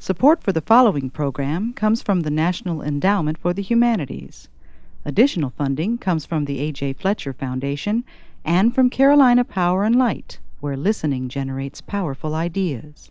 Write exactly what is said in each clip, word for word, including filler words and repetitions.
Support for the following program comes from the National Endowment for the Humanities. Additional funding comes from the A J. Fletcher Foundation and from Carolina Power and Light, where listening generates powerful ideas.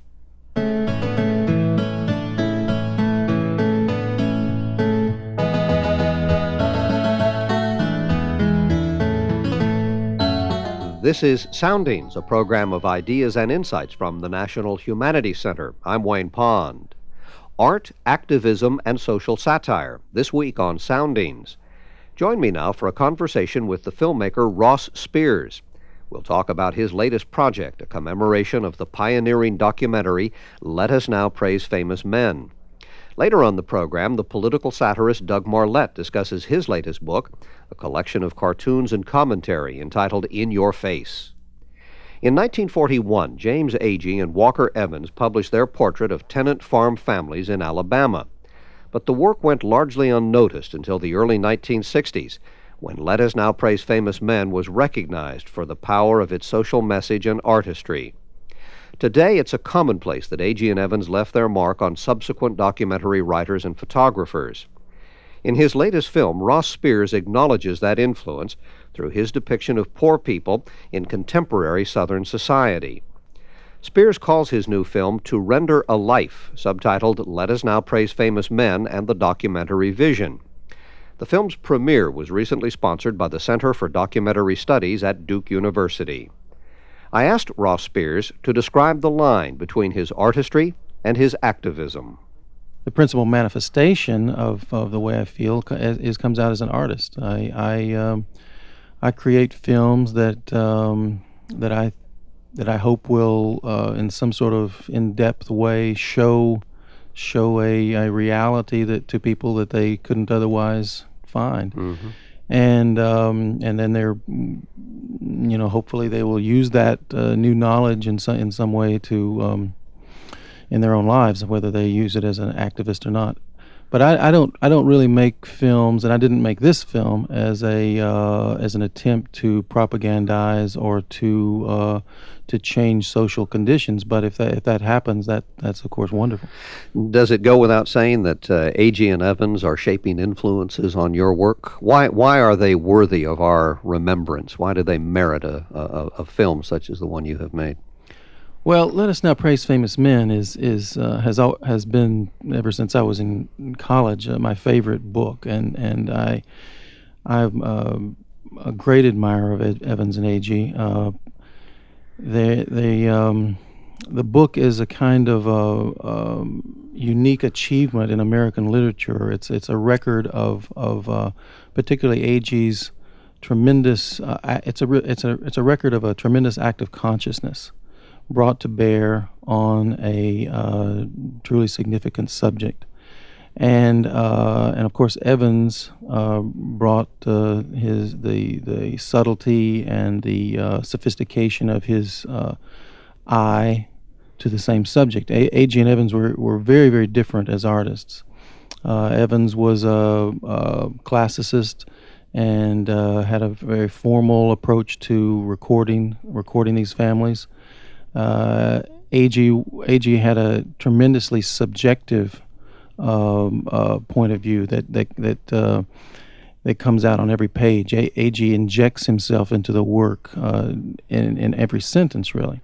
This is Soundings, a program of ideas and insights from the National Humanities Center. I'm Wayne Pond. Art, activism, and social satire, this week on Soundings. Join me now for a conversation with the filmmaker Ross Spears. We'll talk about his latest project, a commemoration of the pioneering documentary, Let Us Now Praise Famous Men. Later on the program, the political satirist Doug Marlette discusses his latest book, a collection of cartoons and commentary entitled In Your Face. In nineteen forty-one, James Agee and Walker Evans published their portrait of tenant farm families in Alabama. But the work went largely unnoticed until the early nineteen sixties, when Let Us Now Praise Famous Men was recognized for the power of its social message and artistry. Today, it's a commonplace that Agee and Evans left their mark on subsequent documentary writers and photographers. In his latest film, Ross Spears acknowledges that influence through his depiction of poor people in contemporary Southern society. Spears calls his new film To Render a Life, subtitled Let Us Now Praise Famous Men and the Documentary Vision. The film's premiere was recently sponsored by the Center for Documentary Studies at Duke University. I asked Ross Spears to describe the line between his artistry and his activism. The principal manifestation of, of the way I feel is, is comes out as an artist. I I, um, I create films that um, that I that I hope will, uh, in some sort of in-depth way, show show a, a reality that to people that they couldn't otherwise find. Mm-hmm. And um, and then they're, you know, hopefully they will use that uh, new knowledge in some in some way to um, in their own lives, whether they use it as an activist or not. But I, I don't I don't really make films, and I didn't make this film as a uh, as an attempt to propagandize or to uh, to change social conditions. But if that if that happens, that that's of course wonderful. Does it go without saying that uh, Agee and Evans are shaping influences on your work? Why why are they worthy of our remembrance? Why do they merit a, a, a film such as the one you have made? Well, Let Us Now Praise Famous Men is is uh, has al- has been ever since I was in college uh, my favorite book, and and I I'm uh, a great admirer of Ed, Evans and Agee. Uh, they they um, the book is a kind of a, um, unique achievement in American literature. It's it's a record of of uh, particularly Agee's tremendous. Uh, it's a it's a it's a record of a tremendous act of consciousness brought to bear on a uh, truly significant subject, and uh, and of course Evans uh, brought uh, his the the subtlety and the uh, sophistication of his uh, eye to the same subject. A- Agee and Evans were, were very very different as artists. Uh, Evans was a, a classicist and uh, had a very formal approach to recording recording these families. Uh, Agee, Agee had a tremendously subjective um, uh, point of view that that that, uh, that comes out on every page. A- Agee injects himself into the work uh, in in every sentence, really.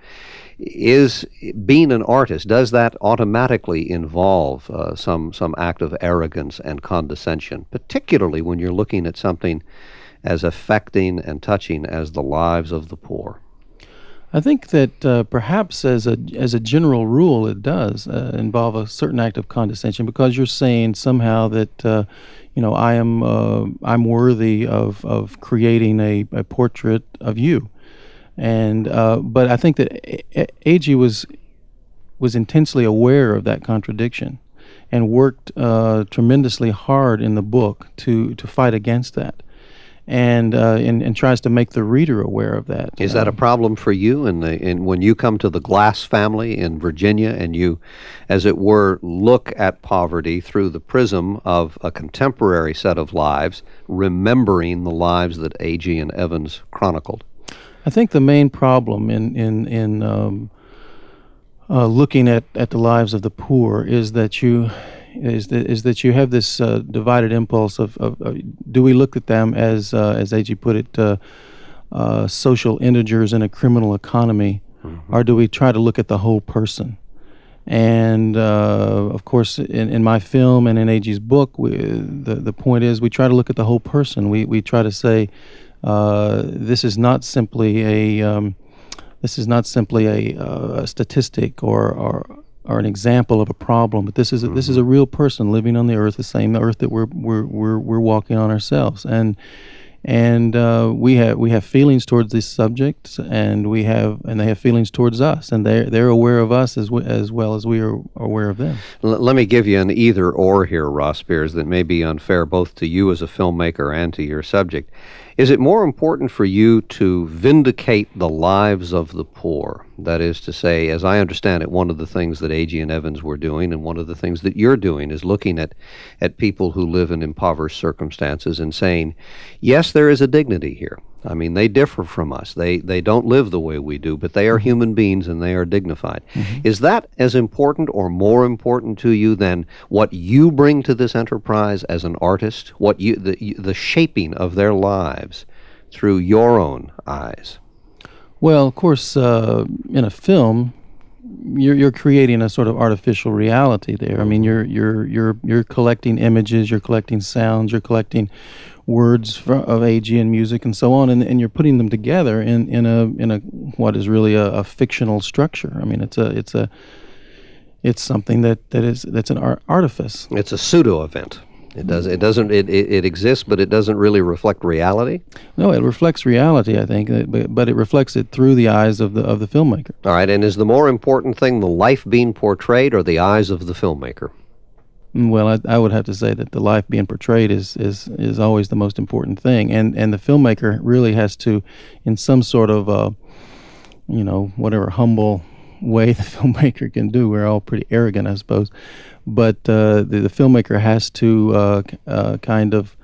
Is being an artist, does that automatically involve uh, some some act of arrogance and condescension, particularly when you're looking at something as affecting and touching as the lives of the poor? I think that uh, perhaps as a as a general rule, it does uh, involve a certain act of condescension, because you're saying somehow that uh, you know I am uh, I'm worthy of, of creating a, a portrait of you, and uh, but I think that Agee was was intensely aware of that contradiction, and worked uh, tremendously hard in the book to to fight against that. And, uh, and and tries to make the reader aware of that. Is that a problem for you in the in when you come to the Glass family in Virginia and you, as it were, look at poverty through the prism of a contemporary set of lives, remembering the lives that Agee and Evans chronicled? I think the main problem in in in um, uh, looking at, at the lives of the poor is that you is that, is that you have this uh, divided impulse of, of, of do we look at them as uh, as A G put it uh, uh, social integers in a criminal economy, mm-hmm. or do we try to look at the whole person? And uh, of course, in, in my film and in A G's book, we, the the point is we try to look at the whole person. We we try to say uh, this is not simply a um, this is not simply a, uh, a statistic or, or or an example of a problem, but this is a, this is a real person living on the earth, the same earth that we're we're we're, we're walking on ourselves. And and uh, we have we have feelings towards these subjects, and we have and they have feelings towards us, and they're they're aware of us as we, as well as we are aware of them. L- let me give you an either or here, Ross Spears, that may be unfair both to you as a filmmaker and to your subject. Is it more important for you to vindicate the lives of the poor? That is to say, as I understand it, one of the things that Agee and Evans were doing, and one of the things that you're doing, is looking at, at people who live in impoverished circumstances and saying, yes, there is a dignity here. I mean, they differ from us. They they don't live the way we do, but they are human beings and they are dignified. Mm-hmm. Is that as important or more important to you than what you bring to this enterprise as an artist, what you the the shaping of their lives through your own eyes? Well, of course, uh, in a film, you're you're creating a sort of artificial reality there. I mean, you're you're you're you're collecting images, you're collecting sounds, you're collecting words for, of Agee and music and so on, and, and you're putting them together in, in a in a what is really a, a fictional structure. I mean, it's a it's a it's something that, that is that's an art, artifice. It's a pseudo event. It does it doesn't it, it, it exists, but it doesn't really reflect reality. No, it reflects reality, I think, but, but it reflects it through the eyes of the of the filmmaker. All right, and is the more important thing the life being portrayed or the eyes of the filmmaker? Well, I, I would have to say that the life being portrayed is, is, is always the most important thing, and and the filmmaker really has to, in some sort of, uh, you know, whatever humble way the filmmaker can do. We're all pretty arrogant, I suppose, but uh, the, the filmmaker has to uh, uh, kind of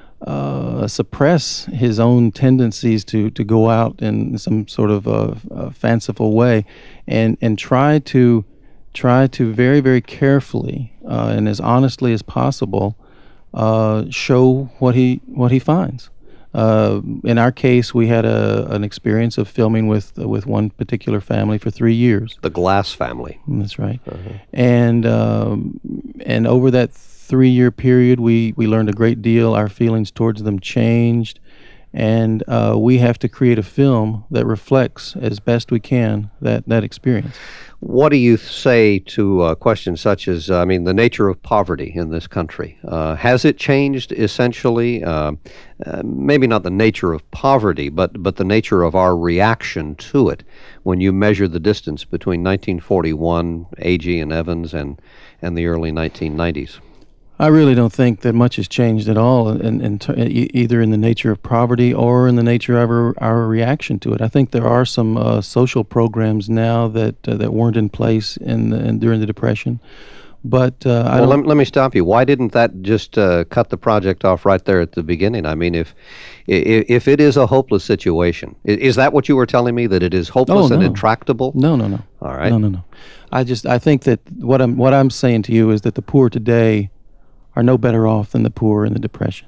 uh, suppress his own tendencies to, to go out in some sort of uh, uh, fanciful way, and and try to. try to very, very carefully uh, and as honestly as possible uh, show what he what he finds. Uh, in our case, we had a an experience of filming with uh, with one particular family for three years. The Glass family. That's right. Uh-huh. And um, and over that three-year period, we, we learned a great deal. Our feelings towards them changed. And uh, we have to create a film that reflects as best we can that, that experience. What do you say to uh, questions such as, uh, I mean, the nature of poverty in this country? Uh, has it changed essentially? Uh, uh, maybe not the nature of poverty, but, but the nature of our reaction to it when you measure the distance between nineteen forty-one, Agee and Evans, and, and the early nineteen nineties? I really don't think that much has changed at all, in, in, in, either in the nature of poverty or in the nature of our, our reaction to it. I think there are some uh, social programs now that uh, that weren't in place in, the, in during the Depression. But uh, I well, don't let, let me stop you. Why didn't that just uh, cut the project off right there at the beginning? I mean, if if, if it is a hopeless situation, is, is that what you were telling me, that it is hopeless oh, no. and intractable? No, no, no. All right. No, no, no. I just I think that what I'm what I'm saying to you is that the poor today are no better off than the poor in the Depression.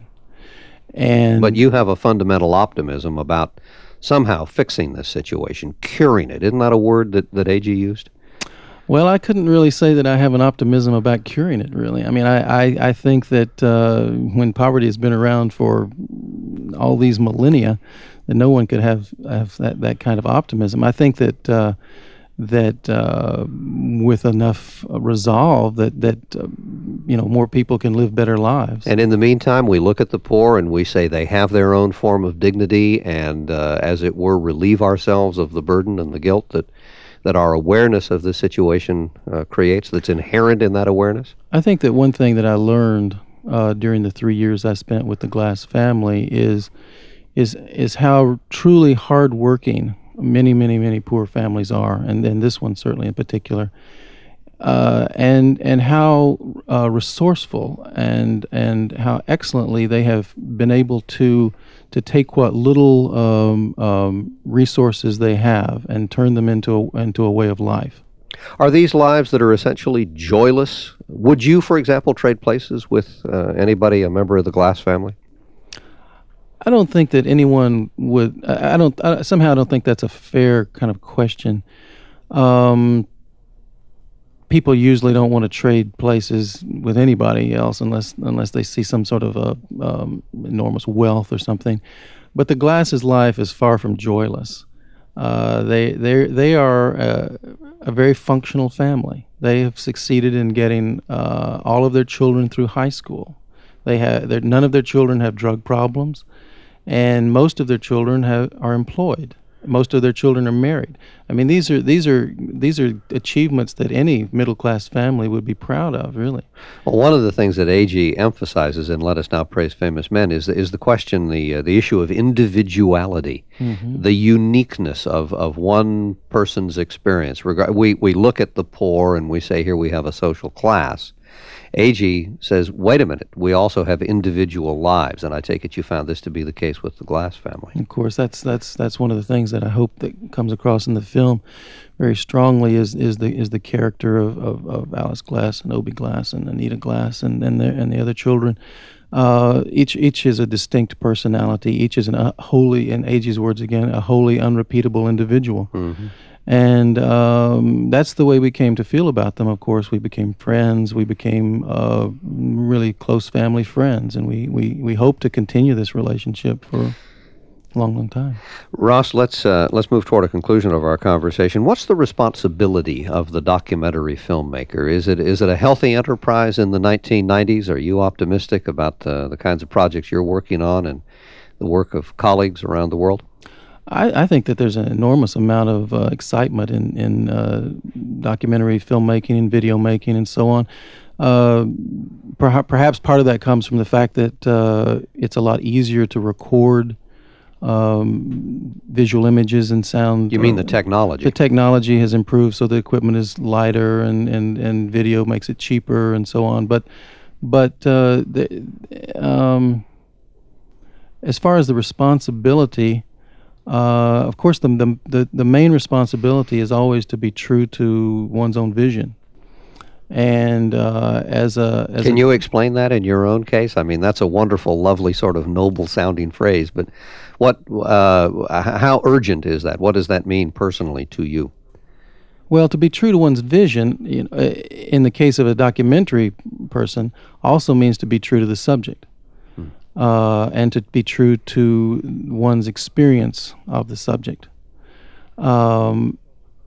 And but you have a fundamental optimism about somehow fixing this situation, curing it. Isn't that a word that, that Agee used? Well, I couldn't really say that I have an optimism about curing it, really. I mean, I, I, I think that uh, when poverty has been around for all these millennia, that no one could have, have that, that kind of optimism. I think that uh, that uh, with enough resolve that, that uh, you know, more people can live better lives. And in the meantime, we look at the poor and we say they have their own form of dignity and, uh, as it were, relieve ourselves of the burden and the guilt that, that our awareness of this situation uh, creates, that's inherent in that awareness? I think that one thing that I learned uh, during the three years I spent with the Glass family is is is how truly hardworking many, many, many poor families are, and, and this one certainly in particular, uh, and and how uh, resourceful and and how excellently they have been able to to take what little um, um, resources they have and turn them into a, into a way of life. Are these lives that are essentially joyless? Would you, for example, trade places with uh, anybody, a member of the Glass family? I don't think that anyone would. I I don't. I, somehow, I don't think that's a fair kind of question. Um, people usually don't want to trade places with anybody else unless unless they see some sort of a um, enormous wealth or something. But the Glass's life is far from joyless. Uh, they they they are a, a very functional family. They have succeeded in getting uh, all of their children through high school. They have none of their children have drug problems, and most of their children have are employed. Most of their children are married. I mean, these are these are these are achievements that any middle class family would be proud of, really. Well, one of the things that A G emphasizes in Let Us Now Praise Famous Men is is the question, the uh, the issue of individuality, mm-hmm. the uniqueness of, of one person's experience. Reg- we we look at the poor and we say here we have a social class. A G says, wait a minute, we also have individual lives, and I take it you found this to be the case with the Glass family. Of course, that's that's that's one of the things that I hope that comes across in the film very strongly is is the is the character of, of, of Alice Glass and Obie Glass and Anita Glass and and the, and the other children. Uh, each each is a distinct personality. Each is an uh, wholly, in A G's words again, a wholly unrepeatable individual. Mm-hmm. And um, that's the way we came to feel about them. Of course, we became friends. We became uh, really close family friends, and we, we, we hope to continue this relationship for a long, long time. Ross, let's uh, let's move toward a conclusion of our conversation. What's the responsibility of the documentary filmmaker? Is it is it a healthy enterprise in the nineteen nineties? Are you optimistic about the, the kinds of projects you're working on and the work of colleagues around the world? I, I think that there's an enormous amount of uh, excitement in, in uh, documentary filmmaking and video making and so on. Uh, perha- perhaps part of that comes from the fact that uh, it's a lot easier to record um, visual images and sound. You mean the technology? The technology has improved, so the equipment is lighter, and, and, and video makes it cheaper and so on. But but uh, the, um, as far as the responsibility, Uh, of course, the, the the the main responsibility is always to be true to one's own vision. And uh, as a as can a, you explain that in your own case? I mean, that's a wonderful, lovely, sort of noble-sounding phrase. But what? Uh, how urgent is that? What does that mean personally to you? Well, to be true to one's vision, you know, in the case of a documentary person, also means to be true to the subject. Uh, and to be true to one's experience of the subject. Um,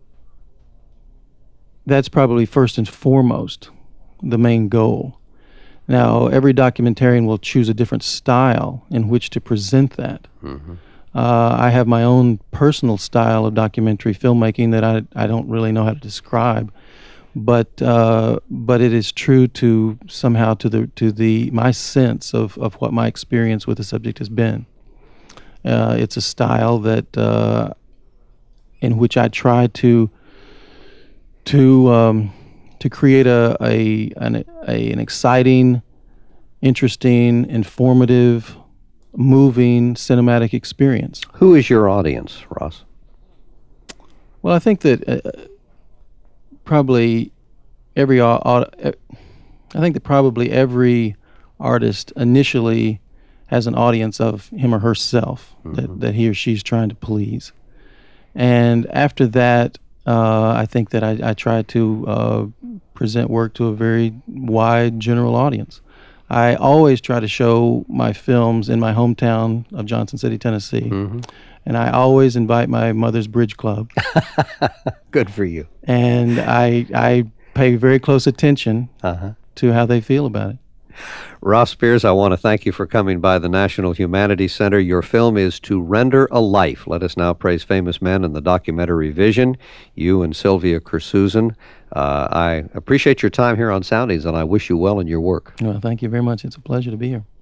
that's probably first and foremost the main goal. Now, every documentarian will choose a different style in which to present that. Mm-hmm. Uh, I have my own personal style of documentary filmmaking that I, I don't really know how to describe. But uh, but it is true to somehow to the to the my sense of, of what my experience with the subject has been. Uh, it's a style that uh, in which I try to to um, to create a a an, a an exciting, interesting, informative, moving cinematic experience. Who is your audience, Ross? Well, I think that. Uh, Probably every, I think that probably every artist initially has an audience of him or herself mm-hmm. that, that he or she's trying to please. And after that, uh, I think that I, I try to uh, present work to a very wide general audience. I always try to show my films in my hometown of Johnson City, Tennessee. Mm-hmm. And I always invite my mother's bridge club. Good for you. And I I pay very close attention uh-huh. to how they feel about it. Ross Spears, I want to thank you for coming by the National Humanities Center. Your film is To Render a Life. Let Us Now Praise Famous Men in the documentary Vision. You and Sylvia Kersuzan. Uh, I appreciate your time here on Soundings, and I wish you well in your work. Well, thank you very much. It's a pleasure to be here.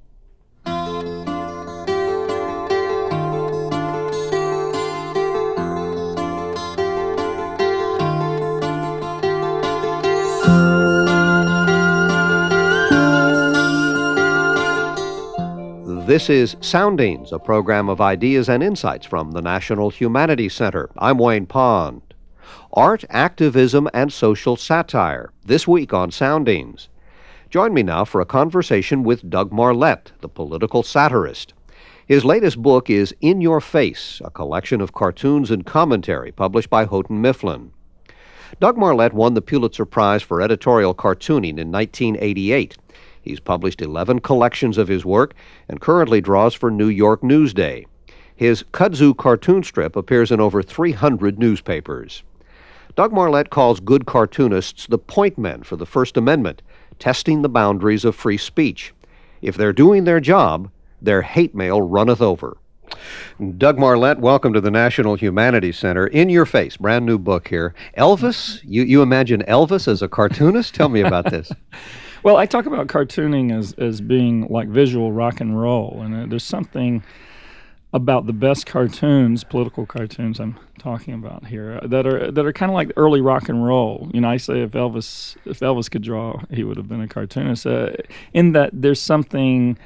This is Soundings, a program of ideas and insights from the National Humanities Center. I'm Wayne Pond. Art, Activism, and Social Satire, this week on Soundings. Join me now for a conversation with Doug Marlette, the political satirist. His latest book is In Your Face, a collection of cartoons and commentary published by Houghton Mifflin. Doug Marlette won the Pulitzer Prize for editorial cartooning in nineteen eighty-eight. He's published eleven collections of his work and currently draws for New York Newsday. His kudzu cartoon strip appears in over three hundred newspapers. Doug Marlette calls good cartoonists the point men for the First Amendment, testing the boundaries of free speech. If they're doing their job, their hate mail runneth over. Doug Marlette, welcome to the National Humanities Center. In Your Face, brand new book here. Elvis, you, you imagine Elvis as a cartoonist? Tell me about this. Well, I talk about cartooning as, as being like visual rock and roll, and uh, there's something about the best cartoons, political cartoons I'm talking about here, uh, that are that are kind of like early rock and roll. You know, I say if Elvis if Elvis could draw, he would have been a cartoonist. Uh, in that there's something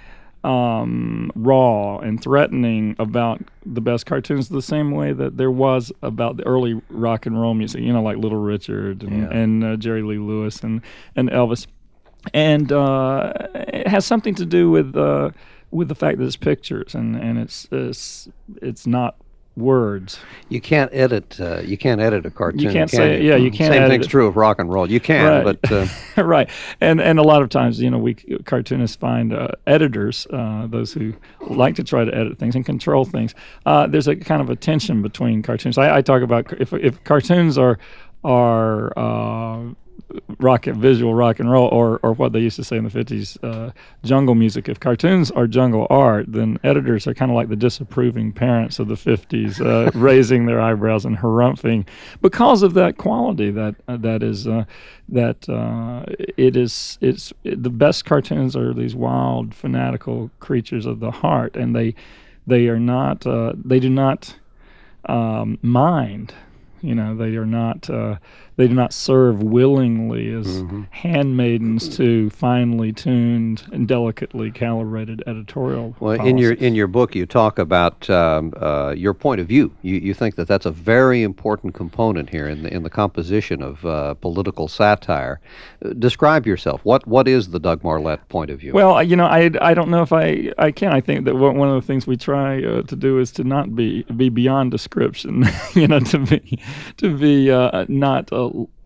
um, raw and threatening about the best cartoons, the same way that there was about the early rock and roll music. You know, like Little Richard and, Yeah. and uh, Jerry Lee Lewis and and Elvis. And uh, it has something to do with uh, with the fact that it's pictures and, and it's, it's it's not words. You can't edit. Uh, you can't edit a cartoon. You can't can say you? yeah. You can't. Same edit thing's it. true of rock and roll. You can, Right. but uh, Right, and and a lot of times, you know, we cartoonists find uh, editors, uh, those who like to try to edit things and control things. Uh, there's a kind of a tension between cartoons. I, I talk about if if cartoons are are uh, rock visual rock and roll, or or what they used to say in the fifties, uh, jungle music. If cartoons are jungle art, then editors are kind of like the disapproving parents of the fifties, uh, raising their eyebrows and harumphing because of that quality that uh, that is uh, that uh, it is it's it, the best cartoons are these wild fanatical creatures of the heart, and they they are not uh, they do not um, mind. You know, they are not. Uh, they do not serve willingly as mm-hmm. handmaidens to finely tuned and delicately calibrated editorial. Well, policies. in your in your book, you talk about um, uh, your point of view. You you think that that's a very important component here in the in the composition of uh, political satire. Uh, describe yourself. What what is the Doug Marlette point of view? Well, you know, I, I don't know if I, I can. I think that one of the things we try uh, to do is to not be be beyond description. You know, to be to be uh, not. Uh,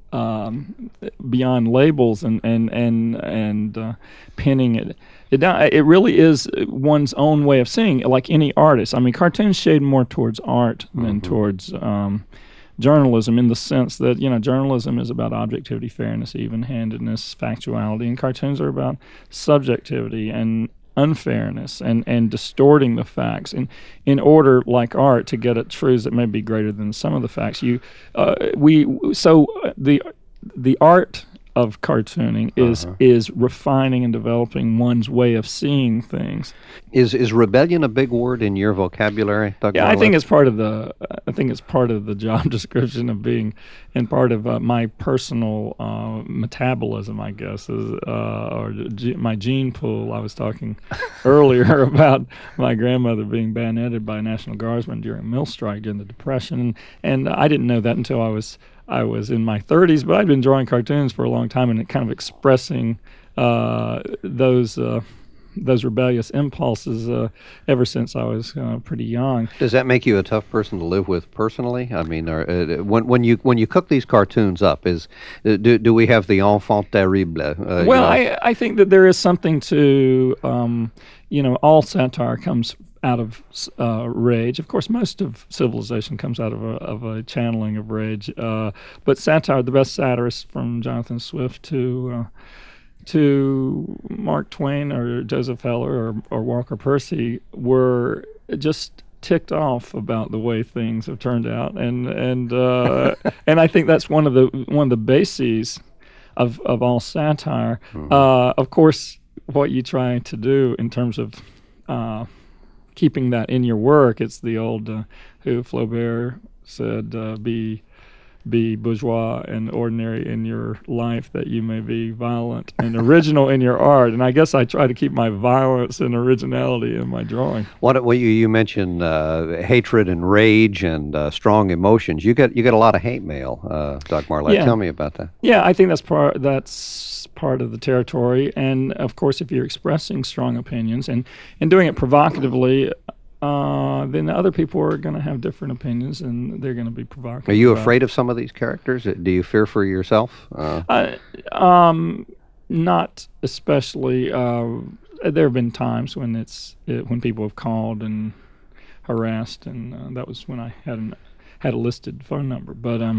Um, beyond labels and and and and uh, pinning it it down. It really is one's own way of seeing it, like any artist. I mean, cartoons shade more towards art than Mm-hmm. towards um, journalism, in the sense that, you know, journalism is about objectivity, fairness, even-handedness, factuality, and cartoons are about subjectivity and unfairness and, and distorting the facts in in order, like art, to get at truths that may be greater than some of the facts. You uh, we so the the art of cartooning is Uh-huh. is refining and developing one's way of seeing things. Is is rebellion a big word in your vocabulary, Doug Yeah, I Marlette? think it's part of the I think it's part of the job description of being, and part of uh, my personal uh, metabolism, I guess, is uh, or ge- my gene pool. I was talking earlier about my grandmother being bayoneted by a National Guardsman during a mill strike during the Depression, and, and I didn't know that until I was I was in my thirties. But I'd been drawing cartoons for a long time and kind of expressing uh, those. Uh, those rebellious impulses uh, ever since I was uh, pretty young. Does that make you a tough person to live with personally? I mean, are, uh, when when you when you cook these cartoons up, is uh, do do we have the enfant terrible? Uh, you Well, know? I, I think that there is something to, um, you know, all satire comes out of uh, rage. Of course, most of civilization comes out of a, of a channeling of rage. Uh, but satire, the best satirists, from Jonathan Swift to uh, to Mark Twain or Joseph Heller or, or Walker Percy, were just ticked off about the way things have turned out, and and uh, and I think that's one of the one of the bases of of all satire. Mm-hmm. Uh, of course, what you try to do in terms of uh, keeping that in your work, it's the old uh, who Flaubert said, uh, be be bourgeois and ordinary in your life, that you may be violent and original in your art. And I guess I try to keep my violence and originality in my drawing. What, what you, you mentioned uh, hatred and rage and uh, strong emotions. You get you get a lot of hate mail, uh, Doug Marlette. Yeah. Tell me about that. Yeah, I think that's part that's part of the territory. And of course, if you're expressing strong opinions and, and doing it provocatively, uh, then other people are going to have different opinions, and they're going to be provocative. Are you about afraid of some of these characters? Do you fear for yourself? Uh, Uh, um, not especially. Uh, there have been times when it's it, when people have called and harassed, and uh, that was when I had an, had a listed phone number. But um,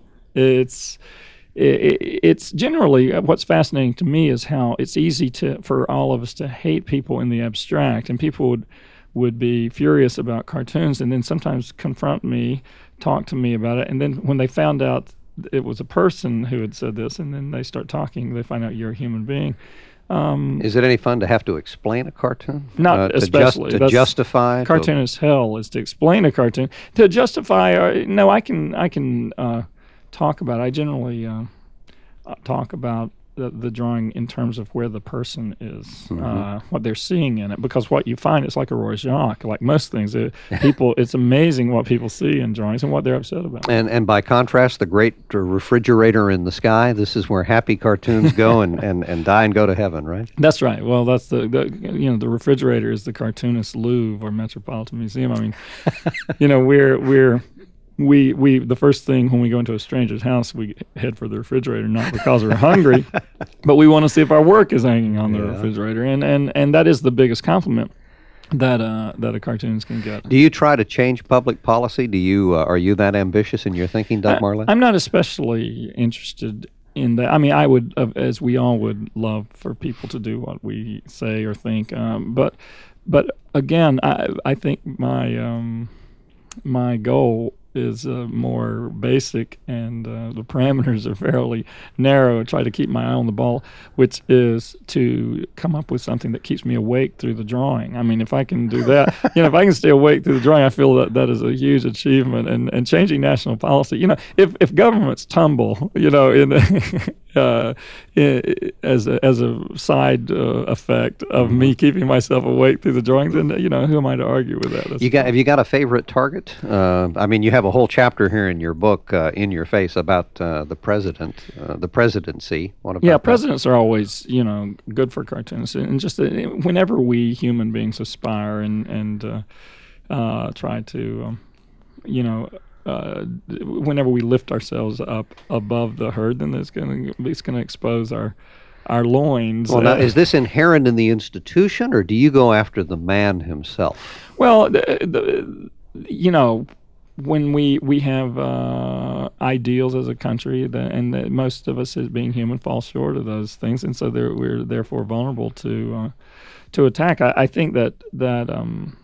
it's it, it's generally uh, what's fascinating to me is how it's easy to for all of us to hate people in the abstract, and people would would be furious about cartoons, and then sometimes confront me, talk to me about it, and then when they found out it was a person who had said this, and then they start talking, they find out you're a human being. Um, Is it any fun to have to explain a cartoon? Not uh, to especially. Just, to That's- justify? Cartoon is hell is to explain a cartoon. To justify, uh, no, I can I can uh, talk about it. I generally uh, uh, talk about the, the drawing in terms of where the person is, Mm-hmm. uh, what they're seeing in it. Because what you find, it's like a Rorschach, like most things. It, people, it's amazing what people see in drawings and what they're upset about. And and by contrast, the great uh, refrigerator in the sky, this is where happy cartoons go and, and, and die and go to heaven, right? That's right. Well, that's the, the you know the refrigerator is the cartoonist Louvre or Metropolitan Museum. I mean, you know we're we're we we the first thing when we go into a stranger's house, we head for the refrigerator, not because we're hungry, but we want to see if our work is hanging on the Yeah. refrigerator, and and and that is the biggest compliment that uh that a cartoonist can get. Do you try to change public policy? Do you uh, are you that ambitious in your thinking, Doug Marlette? I'm not especially interested in that. I mean, I would, uh, as we all would, love for people to do what we say or think. Um, but, but again, I I think my um, my goal is uh, more basic, and uh, the parameters are fairly narrow. I try to keep my eye on the ball, which is to come up with something that keeps me awake through the drawing. I mean, if I can do that, you know, if I can stay awake through the drawing, I feel that that is a huge achievement. And, and changing national policy, you know, if, if governments tumble, you know, in the, uh, in, as a, as a side uh, effect of me keeping myself awake through the drawings, then, you know, who am I to argue with that? That's You got have you got a favorite target? Uh, I mean, you have a whole chapter here in your book, uh, In Your Face, about uh, the president, uh, the presidency. What about Yeah, that? presidents are always, you know, good for cartoonists, and just uh, whenever we human beings aspire and and uh, uh, try to, um, you know, uh, whenever we lift ourselves up above the herd, then it's going to it's going to expose our our loins. Well, now, Uh, is this inherent in the institution, or do you go after the man himself? Well, the, the, you know, when we we have uh, ideals as a country, that, and that most of us as being human fall short of those things, and so they're, we're therefore vulnerable to uh, to attack. I, I think that that um,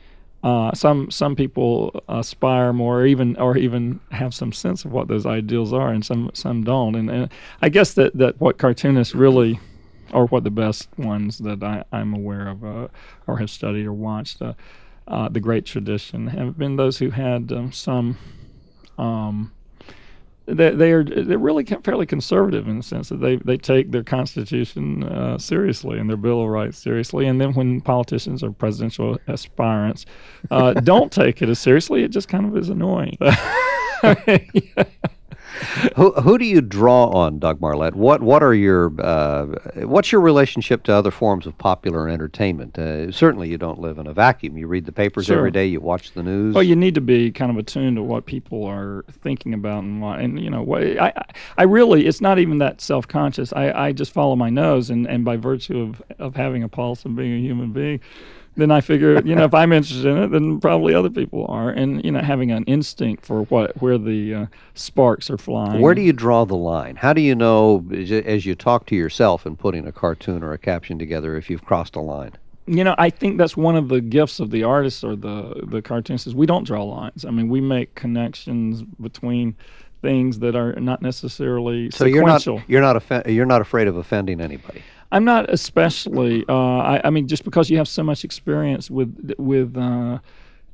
uh, some some people aspire more, or even or even have some sense of what those ideals are, and some some don't. And, and I guess that, that what cartoonists really, or what the best ones that I, I'm aware of, uh, or have studied or watched. Uh, Uh, the great tradition have been those who had um, some. Um, they, they are they're really co- fairly conservative in the sense that they, they take their Constitution uh, seriously and their Bill of Rights seriously. And then when politicians or presidential aspirants uh, don't take it as seriously, it just kind of is annoying. Yeah. Who who do you draw on, Doug Marlette? What what are your uh, what's your relationship to other forms of popular entertainment? Uh, certainly, you don't live in a vacuum. You read the papers Sure. every day. You watch the news. Well, you need to be kind of attuned to what people are thinking about and what, and you know, what I, I, I really, it's not even that self-conscious. I, I just follow my nose, and, and by virtue of, of having a pulse and being a human being, then I figure, you know, if I'm interested in it, then probably other people are, and you know, having an instinct for what where the uh, sparks are flying. Where do you draw the line? How do you know, as you- as you talk to yourself and putting a cartoon or a caption together, if you've crossed a line? You know, I think that's one of the gifts of the artist or the the cartoonist is we don't draw lines. I mean, we make connections between things that are not necessarily So you're not sequential. you're not offe- you're not afraid of offending anybody. I'm not especially. Uh, I, I mean, just because you have so much experience with with uh,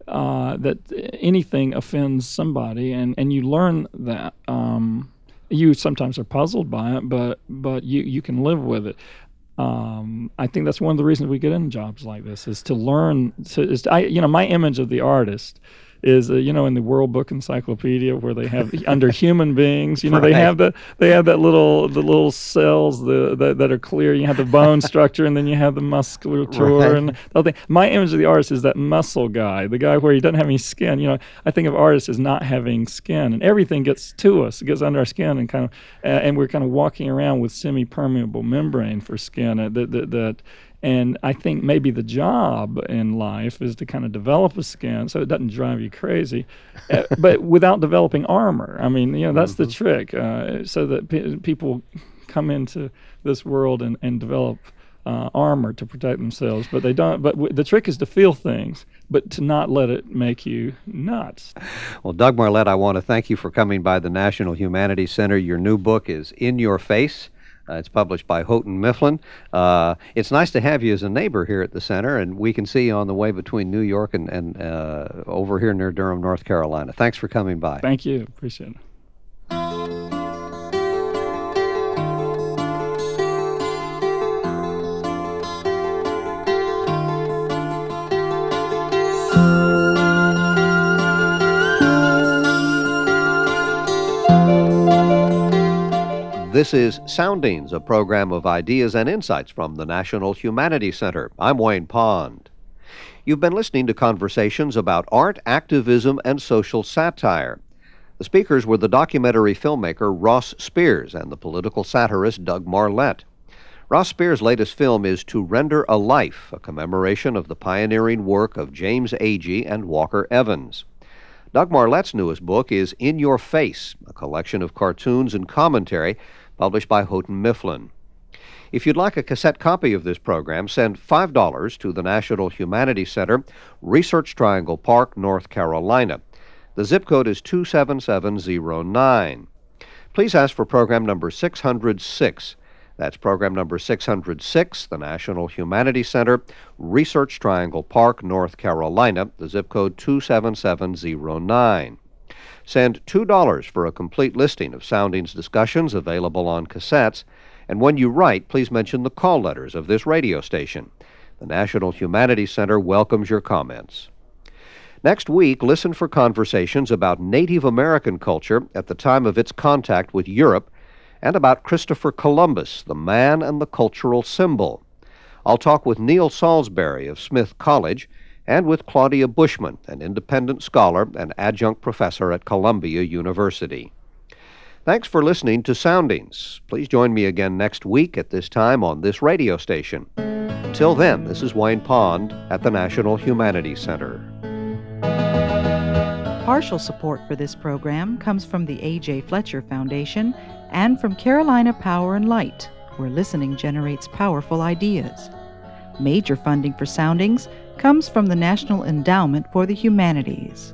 uh, that anything offends somebody, and, and you learn that. Um, you sometimes are puzzled by it, but but you, you can live with it. Um, I think that's one of the reasons we get in jobs like this, is to learn. To, is to, I, you know, my image of the artist is, uh, you know, in the World Book Encyclopedia, where they have under human beings, you know, Right. they have the they have that little the little cells the, the that are clear. You have the bone structure, and then you have the musculature, Right. and the whole thing. My image of the artist is that muscle guy, the guy where he doesn't have any skin. You know, I think of artists as not having skin, and everything gets to us. It gets under our skin, and kind of, uh, and we're kind of walking around with semi-permeable membrane for skin. Uh, that that. that And I think maybe the job in life is to kind of develop a skin so it doesn't drive you crazy, uh, but without developing armor. I mean, you know, that's mm-hmm. the trick, uh, so that pe- people come into this world and, and develop uh, armor to protect themselves. But they don't. But w- the trick is to feel things, but to not let it make you nuts. Well, Doug Marlette, I want to thank you for coming by the National Humanities Center. Your new book is In Your Face. Uh, it's published by Houghton Mifflin. Uh, it's nice to have you as a neighbor here at the center, and we can see you on the way between New York and, and uh, over here near Durham, North Carolina. Thanks for coming by. Thank you. Appreciate it. This is Soundings, a program of ideas and insights from the National Humanities Center. I'm Wayne Pond. You've been listening to conversations about art, activism, and social satire. The speakers were the documentary filmmaker Ross Spears and the political satirist Doug Marlette. Ross Spears' latest film is To Render a Life, a commemoration of the pioneering work of James Agee and Walker Evans. Doug Marlette's newest book is In Your Face, a collection of cartoons and commentary published by Houghton Mifflin. If you'd like a cassette copy of this program, send five dollars to the National Humanities Center, Research Triangle Park, North Carolina. The zip code is two seven seven zero nine. Please ask for program number six hundred six. That's program number six hundred six, the National Humanities Center, Research Triangle Park, North Carolina, the zip code two seven seven zero nine. Send two dollars for a complete listing of Soundings discussions available on cassettes, and when you write, please mention the call letters of this radio station. The National Humanities Center welcomes your comments. Next week, listen for conversations about Native American culture at the time of its contact with Europe, and about Christopher Columbus, the man and the cultural symbol. I'll talk with Neil Salisbury of Smith College and with Claudia Bushman, an independent scholar and adjunct professor at Columbia University. Thanks for listening to Soundings. Please join me again next week at this time on this radio station. Until then, this is Wayne Pond at the National Humanities Center. Partial support for this program comes from the A J Fletcher Foundation and from Carolina Power and Light, where listening generates powerful ideas. Major funding for Soundings comes from the National Endowment for the Humanities.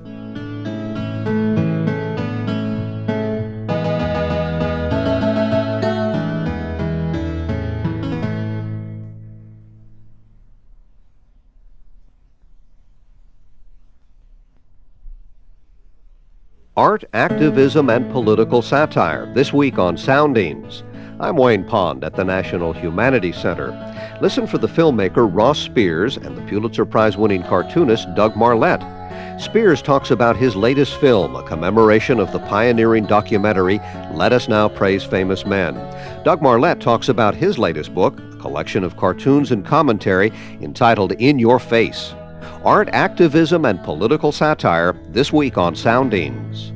Art, activism, and political satire, this week on Soundings. I'm Wayne Pond at the National Humanities Center. Listen for the filmmaker Ross Spears and the Pulitzer Prize-winning cartoonist Doug Marlette. Spears talks about his latest film, a commemoration of the pioneering documentary Let Us Now Praise Famous Men. Doug Marlette talks about his latest book, a collection of cartoons and commentary entitled In Your Face. Art, activism, and political satire, this week on Soundings.